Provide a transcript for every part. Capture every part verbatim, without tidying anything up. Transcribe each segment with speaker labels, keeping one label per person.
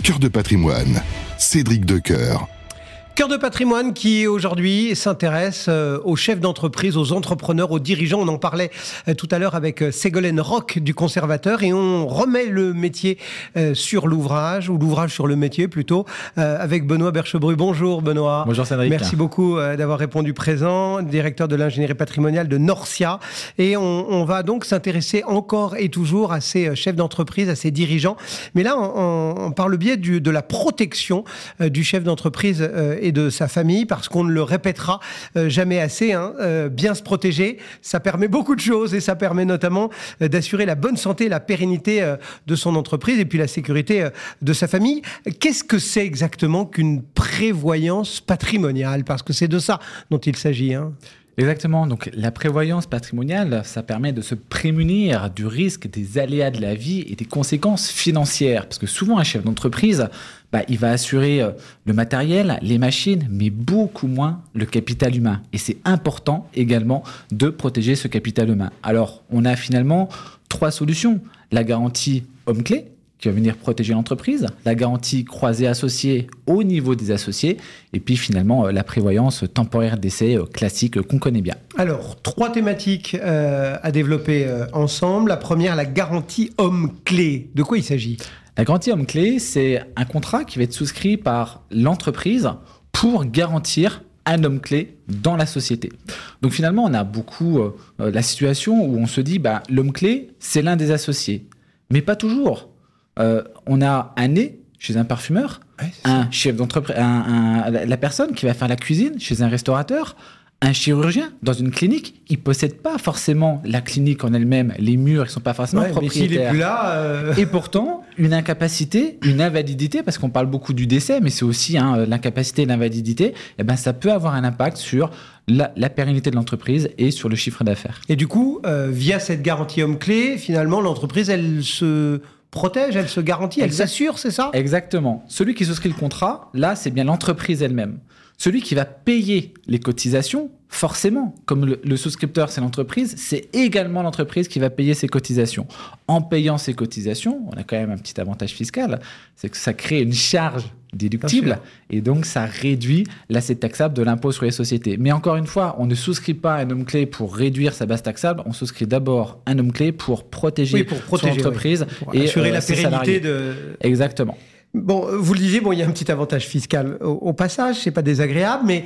Speaker 1: Cœur de patrimoine, Cédric Decoeur.
Speaker 2: Cœur de patrimoine qui aujourd'hui s'intéresse aux chefs d'entreprise, aux entrepreneurs, aux dirigeants. On en parlait tout à l'heure avec Ségolène Roch du Conservateur et on remet le métier sur l'ouvrage, ou l'ouvrage sur le métier plutôt, avec Benoît Berchebru. Bonjour Benoît.
Speaker 3: Bonjour Cédric.
Speaker 2: Merci beaucoup d'avoir répondu présent, directeur de l'ingénierie patrimoniale de Norcia. Et on, on va donc s'intéresser encore et toujours à ces chefs d'entreprise, à ces dirigeants. Mais là, on, on, par le biais du, de la protection du chef d'entreprise et de sa famille, parce qu'on ne le répétera euh, jamais assez, hein, euh, bien se protéger, ça permet beaucoup de choses et ça permet notamment euh, d'assurer la bonne santé et la pérennité euh, de son entreprise et puis la sécurité euh, de sa famille. Qu'est-ce que c'est exactement qu'une prévoyance patrimoniale? Parce que c'est de ça dont il s'agit, hein.
Speaker 3: Exactement. Donc, la prévoyance patrimoniale, ça permet de se prémunir du risque des aléas de la vie et des conséquences financières. Parce que souvent, un chef d'entreprise, bah, il va assurer euh, le matériel, les machines, mais beaucoup moins le capital humain. Et c'est important également de protéger ce capital humain. Alors, on a finalement trois solutions. La garantie homme-clé, qui va venir protéger l'entreprise, la garantie croisée associée au niveau des associés, et puis finalement la prévoyance temporaire d'essai classique qu'on connaît bien.
Speaker 2: Alors, trois thématiques euh, à développer euh, ensemble. La première, la garantie homme-clé. De quoi il s'agit ?
Speaker 3: La garantie homme-clé, c'est un contrat qui va être souscrit par l'entreprise pour garantir un homme clé dans la société. Donc finalement, on a beaucoup euh, la situation où on se dit bah, l'homme clé, c'est l'un des associés. Mais pas toujours. Euh, on a un nez chez un parfumeur, ouais, un chef d'entreprise, un, un, la personne qui va faire la cuisine chez un restaurateur, un chirurgien dans une clinique. Il ne possède pas forcément la clinique en elle-même, les murs ne sont pas forcément ouais, propriétaires. Mais s'il est plus là, euh... Et pourtant, une incapacité, une invalidité, parce qu'on parle beaucoup du décès, mais c'est aussi hein, l'incapacité et l'invalidité, eh ben, ça peut avoir un impact sur la, la pérennité de l'entreprise et sur le chiffre d'affaires.
Speaker 2: Et du coup, euh, via cette garantie homme-clé, finalement, l'entreprise, elle se protège, elle se garantit, elle exact. s'assure, c'est ça ?
Speaker 3: Exactement. Celui qui souscrit le contrat, là, c'est bien l'entreprise elle-même. Celui qui va payer les cotisations, forcément, comme le, le souscripteur, c'est l'entreprise, c'est également l'entreprise qui va payer ses cotisations. En payant ses cotisations, on a quand même un petit avantage fiscal, c'est que ça crée une charge déductible et donc ça réduit l'assiette taxable de l'impôt sur les sociétés. Mais encore une fois, on ne souscrit pas un homme clé pour réduire sa base taxable, on souscrit d'abord un homme clé pour protéger, oui, pour protéger son entreprise
Speaker 2: oui. pour
Speaker 3: et
Speaker 2: assurer
Speaker 3: euh,
Speaker 2: la pérennité de...
Speaker 3: Exactement.
Speaker 2: Bon, vous le disiez, bon, il y a un petit avantage fiscal au, au passage, c'est pas désagréable, mais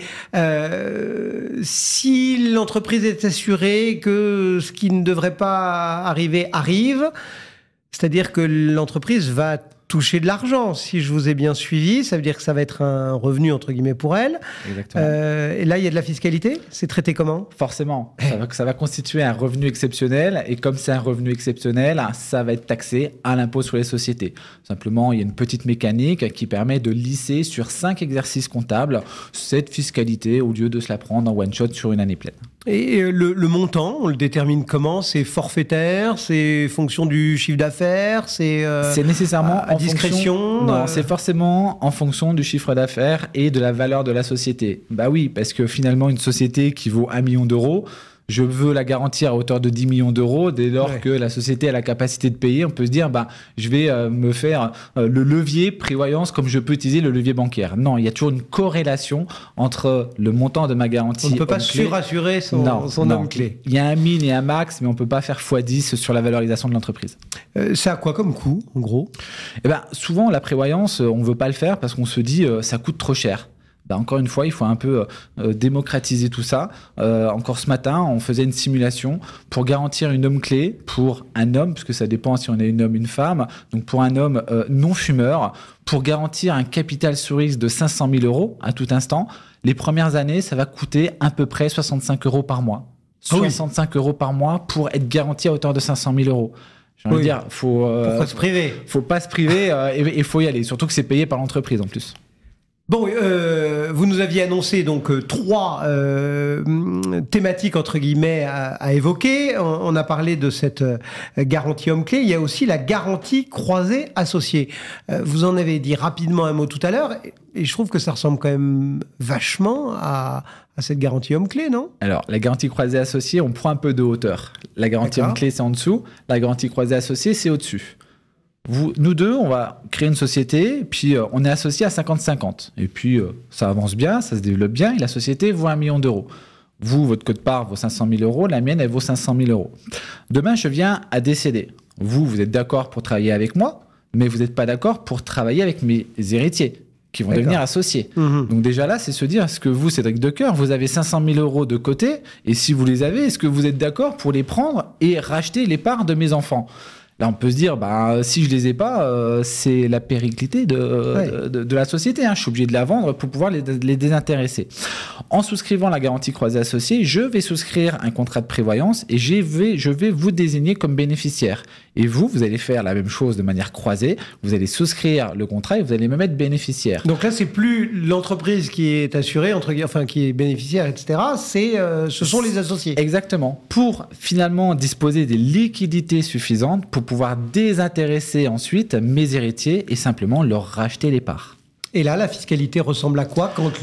Speaker 2: euh, si l'entreprise est assurée que ce qui ne devrait pas arriver arrive, c'est-à-dire que l'entreprise va toucher de l'argent, si je vous ai bien suivi, ça veut dire que ça va être un revenu entre guillemets pour elle.
Speaker 3: Exactement.
Speaker 2: Euh, et là, il y a de la fiscalité. C'est traité comment ?
Speaker 3: Forcément, ça va, ça va constituer un revenu exceptionnel et comme c'est un revenu exceptionnel, ça va être taxé à l'impôt sur les sociétés. Simplement, il y a une petite mécanique qui permet de lisser sur cinq exercices comptables cette fiscalité au lieu de se la prendre en one shot sur une année pleine.
Speaker 2: Et le, le montant, on le détermine comment ? C'est forfaitaire ? C'est fonction du chiffre d'affaires ? C'est euh,
Speaker 3: c'est nécessairement
Speaker 2: à, à
Speaker 3: en
Speaker 2: discrétion
Speaker 3: fonction, Non,
Speaker 2: euh...
Speaker 3: c'est forcément en fonction du chiffre d'affaires et de la valeur de la société. Bah oui, parce que finalement, une société qui vaut un million d'euros, je veux la garantir à hauteur de dix millions d'euros. Dès lors ouais. que la société a la capacité de payer, on peut se dire, bah, je vais euh, me faire euh, le levier prévoyance comme je peux utiliser le levier bancaire. Non, il y a toujours une corrélation entre le montant de ma garantie.
Speaker 2: On ne peut pas surassurer son,
Speaker 3: non,
Speaker 2: son
Speaker 3: non.
Speaker 2: homme clé.
Speaker 3: Il y a un min et un max, mais on ne peut pas faire fois dix sur la valorisation de l'entreprise.
Speaker 2: Euh, ça a quoi comme coût, en gros ?
Speaker 3: Eh ben, souvent, la prévoyance, on ne veut pas le faire parce qu'on se dit, euh, ça coûte trop cher. Ben encore une fois, il faut un peu euh, démocratiser tout ça. Euh, encore ce matin, on faisait une simulation pour garantir une homme clé pour un homme, puisque ça dépend si on est un homme ou une femme. Donc pour un homme euh, non fumeur, pour garantir un capital sur risque de cinq cent mille euros à tout instant, les premières années, ça va coûter à peu près soixante-cinq euros par mois. soixante-cinq euros par mois pour être garanti à hauteur de cinq cent mille euros. J'ai envie
Speaker 2: oui.
Speaker 3: de dire, faut, euh,
Speaker 2: pourquoi se priver ?
Speaker 3: Faut pas se priver euh, et il faut y aller. Surtout que c'est payé par l'entreprise en plus.
Speaker 2: Bon, euh, vous nous aviez annoncé donc euh, trois euh, thématiques entre guillemets à, à évoquer. On, on a parlé de cette euh, garantie homme-clé. Il y a aussi la garantie croisée associée. Euh, vous en avez dit rapidement un mot tout à l'heure, et, et je trouve que ça ressemble quand même vachement à, à cette garantie homme-clé, non ?
Speaker 3: Alors, la garantie croisée associée, on prend un peu de hauteur. La garantie homme-clé, c'est en dessous. La garantie croisée associée, c'est au-dessus. Vous, nous deux, on va créer une société, puis euh, on est associés à cinquante cinquante. Et puis, euh, ça avance bien, ça se développe bien, et la société vaut un million d'euros. Vous, votre quote-part vaut cinq cent mille euros, la mienne, elle vaut cinq cent mille euros. Demain, je viens à décéder. Vous, vous êtes d'accord pour travailler avec moi, mais vous n'êtes pas d'accord pour travailler avec mes héritiers, qui vont D'accord. devenir associés. Mmh. Donc déjà là, c'est se dire, est-ce que vous, Cédric Decoeur, vous avez cinq cent mille euros de côté, et si vous les avez, est-ce que vous êtes d'accord pour les prendre et racheter les parts de mes enfants ? Là, on peut se dire, bah, si je les ai pas, euh, c'est la périclité de, ouais. de, de, de la société. Hein. Je suis obligé de la vendre pour pouvoir les, les désintéresser. En souscrivant la garantie croisée associée, je vais souscrire un contrat de prévoyance et je vais, je vais vous désigner comme bénéficiaire. Et vous, vous allez faire la même chose de manière croisée. Vous allez souscrire le contrat et vous allez me mettre bénéficiaire.
Speaker 2: Donc là, c'est plus l'entreprise qui est assurée, entre, enfin qui est bénéficiaire, et cetera. C'est, euh, ce sont les associés.
Speaker 3: Exactement. Pour finalement disposer des liquidités suffisantes pour pouvoir désintéresser ensuite mes héritiers et simplement leur racheter les parts.
Speaker 2: Et là, la fiscalité ressemble à quoi quand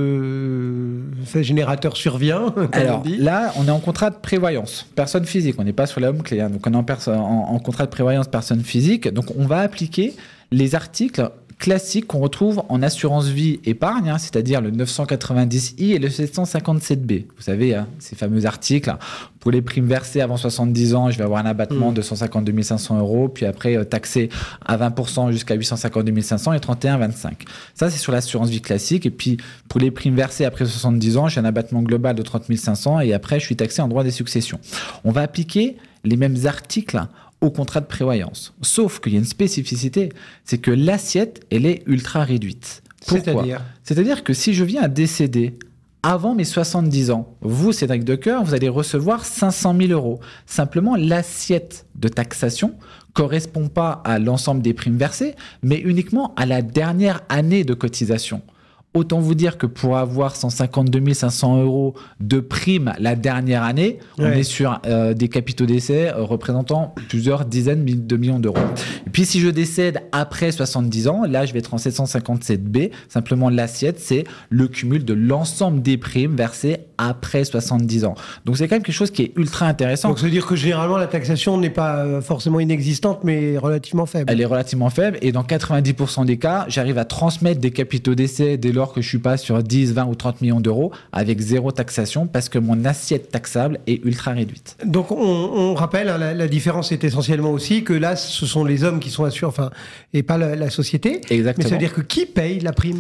Speaker 2: le fait générateur survient?
Speaker 3: Alors
Speaker 2: on dit
Speaker 3: là, on est en contrat de prévoyance, personne physique. On n'est pas sur la home clé, hein, donc on est en, perso- en, en contrat de prévoyance personne physique. Donc on va appliquer les articles classiques qu'on retrouve en assurance vie épargne, hein, c'est-à-dire le neuf cent quatre-vingt-dix I et le sept cent cinquante-sept B. Vous savez, hein, ces fameux articles, hein, pour les primes versées avant soixante-dix ans, je vais avoir un abattement mmh. de cent cinquante-deux mille cinq cents euros, puis après euh, taxé à vingt pour cent jusqu'à huit cent cinquante-deux mille cinq cents et trente et un virgule vingt-cinq. Ça, c'est sur l'assurance vie classique. Et puis, pour les primes versées après soixante-dix ans, j'ai un abattement global de trente mille cinq cents et après, je suis taxé en droit des successions. On va appliquer les mêmes articles au contrat de prévoyance. Sauf qu'il y a une spécificité, c'est que l'assiette, elle est ultra réduite. Pourquoi ? C'est-à-dire ? C'est-à-dire que si je viens à décéder avant mes soixante-dix ans, vous, Cédric Decoeur, vous allez recevoir cinq cent mille euros. Simplement, l'assiette de taxation correspond pas à l'ensemble des primes versées, mais uniquement à la dernière année de cotisation. Autant vous dire que pour avoir cent cinquante-deux mille cinq cents euros de prime la dernière année, ouais. on est sur euh, des capitaux d'essai euh, représentant plusieurs dizaines de millions d'euros. Et puis si je décède après soixante-dix ans, là je vais être en sept cent cinquante-sept B. Simplement l'assiette, c'est le cumul de l'ensemble des primes versées après soixante-dix ans. Donc c'est quand même quelque chose qui est ultra intéressant.
Speaker 2: Donc ça veut dire que généralement la taxation n'est pas forcément inexistante, mais relativement faible.
Speaker 3: Elle est relativement faible et dans quatre-vingt-dix pour cent des cas, j'arrive à transmettre des capitaux d'essai dès lors que je suis pas sur dix, vingt ou trente millions d'euros avec zéro taxation parce que mon assiette taxable est ultra réduite.
Speaker 2: Donc on, on rappelle, hein, la, la différence est essentiellement aussi que là, ce sont les hommes qui sont assurés, enfin, et pas la, la société.
Speaker 3: Exactement.
Speaker 2: Mais ça veut dire que qui paye la prime ?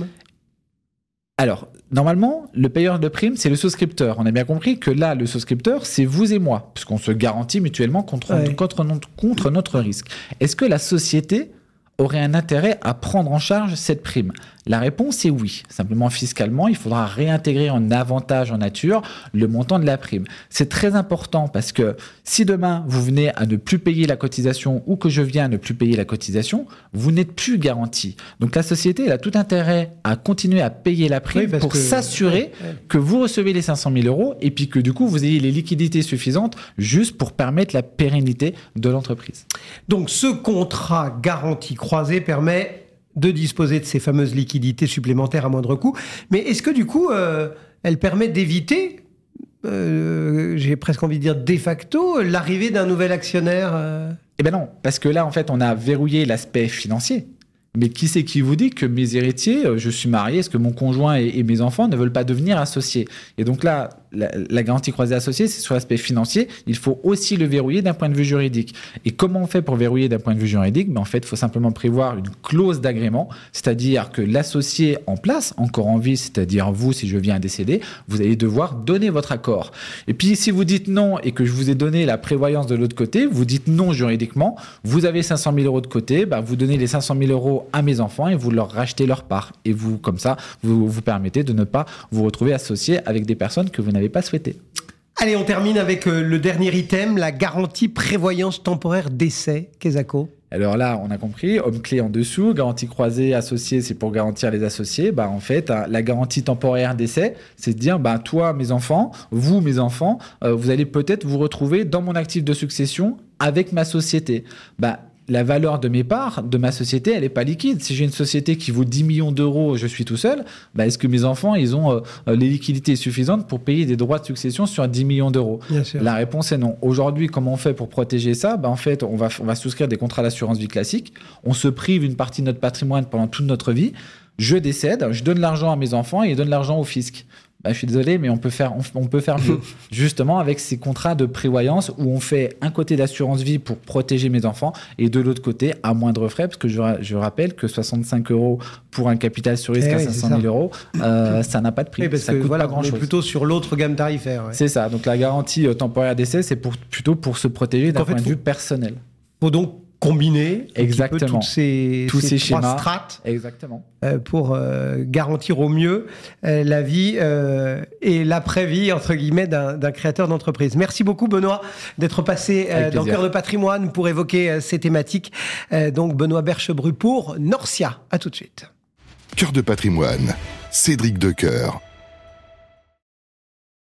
Speaker 3: Alors, normalement, le payeur de prime, c'est le souscripteur. On a bien compris que là, le souscripteur, c'est vous et moi, puisqu'on se garantit mutuellement contre, ouais. contre, contre notre risque. Est-ce que la société aurait un intérêt à prendre en charge cette prime ? La réponse est oui. Simplement, fiscalement, il faudra réintégrer en avantage en nature le montant de la prime. C'est très important parce que si demain, vous venez à ne plus payer la cotisation ou que je viens à ne plus payer la cotisation, vous n'êtes plus garanti. Donc, la société elle a tout intérêt à continuer à payer la prime oui, pour que... s'assurer ouais, ouais. que vous recevez les cinq cent mille euros et puis que du coup, vous ayez les liquidités suffisantes juste pour permettre la pérennité de l'entreprise.
Speaker 2: Donc, ce contrat garanti croisé permet de disposer de ces fameuses liquidités supplémentaires à moindre coût. Mais est-ce que du coup, euh, elle permet d'éviter, euh, j'ai presque envie de dire de facto, l'arrivée d'un nouvel actionnaire euh...
Speaker 3: Eh bien non, parce que là, en fait, on a verrouillé l'aspect financier. Mais qui c'est qui vous dit que mes héritiers, je suis marié, est-ce que mon conjoint et, et mes enfants ne veulent pas devenir associés ? Et donc là, la, la garantie croisée associée, c'est sur l'aspect financier. Il faut aussi le verrouiller d'un point de vue juridique. Et comment on fait pour verrouiller d'un point de vue juridique ? Ben en fait, il faut simplement prévoir une clause d'agrément, c'est-à-dire que l'associé en place, encore en vie, c'est-à-dire vous, si je viens à décéder, vous allez devoir donner votre accord. Et puis, si vous dites non et que je vous ai donné la prévoyance de l'autre côté, vous dites non juridiquement, vous avez cinq cent mille euros de côté, ben vous donnez les cinq cent mille euros à mes enfants et vous leur rachetez leur part. Et vous, comme ça, vous vous permettez de ne pas vous retrouver associé avec des personnes que vous n'avez pas souhaitées.
Speaker 2: Allez, on termine avec euh, le dernier item, la garantie prévoyance temporaire décès. Kezako.
Speaker 3: Alors là, on a compris, homme clé en dessous, garantie croisée associée, c'est pour garantir les associés. Bah, en fait, la garantie temporaire décès, c'est de dire, bah, toi, mes enfants, vous, mes enfants, euh, vous allez peut-être vous retrouver dans mon actif de succession avec ma société. Bah, la valeur de mes parts, de ma société, elle n'est pas liquide. Si j'ai une société qui vaut dix millions d'euros, je suis tout seul, bah, est-ce que mes enfants, ils ont euh, les liquidités suffisantes pour payer des droits de succession sur dix millions d'euros?
Speaker 2: Bien sûr.
Speaker 3: La réponse est non. Aujourd'hui, comment on fait pour protéger ça? Bah, en fait, on va, on va souscrire des contrats d'assurance vie classiques. On se prive une partie de notre patrimoine pendant toute notre vie. Je décède, je donne l'argent à mes enfants et ils donnent l'argent au fisc. Bah, je suis désolé, mais on peut faire, on, on peut faire mieux. Justement, avec ces contrats de prévoyance où on fait un côté d'assurance vie pour protéger mes enfants et de l'autre côté à moindre frais, parce que je, je rappelle que soixante-cinq euros pour un capital sur risque
Speaker 2: eh
Speaker 3: à
Speaker 2: oui,
Speaker 3: cinq cent mille euros, euh, ça n'a pas de prix.
Speaker 2: Oui, parce
Speaker 3: ça
Speaker 2: que
Speaker 3: coûte
Speaker 2: voilà,
Speaker 3: pas
Speaker 2: on est
Speaker 3: grand-chose.
Speaker 2: plutôt sur l'autre gamme tarifaire. Ouais.
Speaker 3: C'est ça. Donc la garantie euh, temporaire d'essai, c'est pour, plutôt pour se protéger d'un
Speaker 2: en fait,
Speaker 3: point de
Speaker 2: faut-
Speaker 3: vue personnel.
Speaker 2: Faut donc combiner un
Speaker 3: Exactement.
Speaker 2: petit peu toutes ces,
Speaker 3: Tous ces
Speaker 2: trois
Speaker 3: schémas.
Speaker 2: strates
Speaker 3: Exactement.
Speaker 2: euh, pour euh, garantir au mieux euh, la vie euh, et l'après-vie, entre guillemets, d'un d'un créateur d'entreprise. Merci beaucoup, Benoît, d'être passé euh,
Speaker 3: Avec
Speaker 2: dans
Speaker 3: plaisir.
Speaker 2: Cœur de Patrimoine pour évoquer euh, ces thématiques. Euh, donc, Benoît Berchebru pour Norcia. À tout de suite.
Speaker 1: Cœur de patrimoine, Cédric Decoeur.